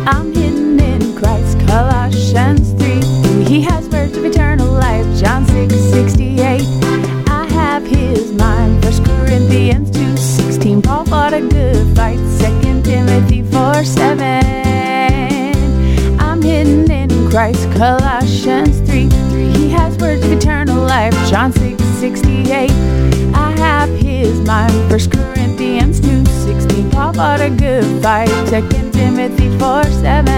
I'm hidden in Christ, Colossians 3. He has words of eternal life, John 6:68. I have his mind, 1 Corinthians 2:16. Paul fought a good fight, 2 Timothy 4:7. I'm hidden in Christ, Colossians 3:3. He has words of eternal life, John 6:68. I have his mind, 1 Corinthians 2:16. Paul fought a good fight, 2 Timothy 4:7.